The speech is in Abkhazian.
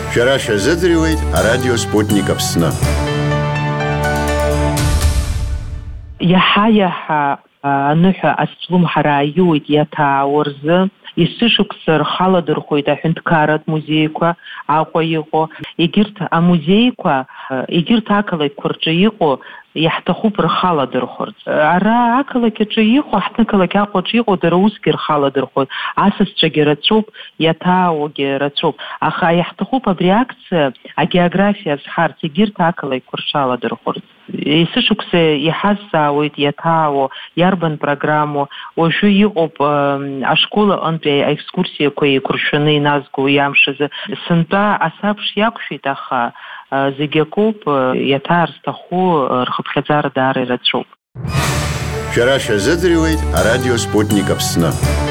Шәара шәазыӡырҩуеит арадио Спутник Аԥсны. Иаҳа-иаҳа аныҳәа ацәлымҳара аиуеит иаҭаауа рзы. Исышықәса рхаладырхәоит аҳәынҭқарратә музеиқәа Аҟәа иҟоу. Егьырҭ амузеиқәа, егьырҭ ақалақьқәа рҿы иҟоу иаҳҭахуп рхаладырхәырц. Ара ақалақь аҿы иҟоу, ҳҭнықалақь Аҟәаҿы иҟоу дара усгьы рхаладырхәоит. Асасцәагьы рацәоуп, иаҭаауагьы рацәоуп. Аха иаҳҭахуп абри акциа агеографиа азҳарц, егьырҭ ақалақьқәа рҽаладырхәырц. Исышықәса иҳазҵаауеит иаҭаауа иарбан программу. Уажәы иҟоуп ашкол аҟынтәи аекскурсиақәа еиқәыршәаны иназго иамшазы. Сынтәа асабш иақәшәеит, аха зегьы акоуп, иаҭаар зҭаху рхыԥхьаӡара даара ирацәоуп. Шәара шәазыӡырҩуеит арадио Спутник Аԥсны.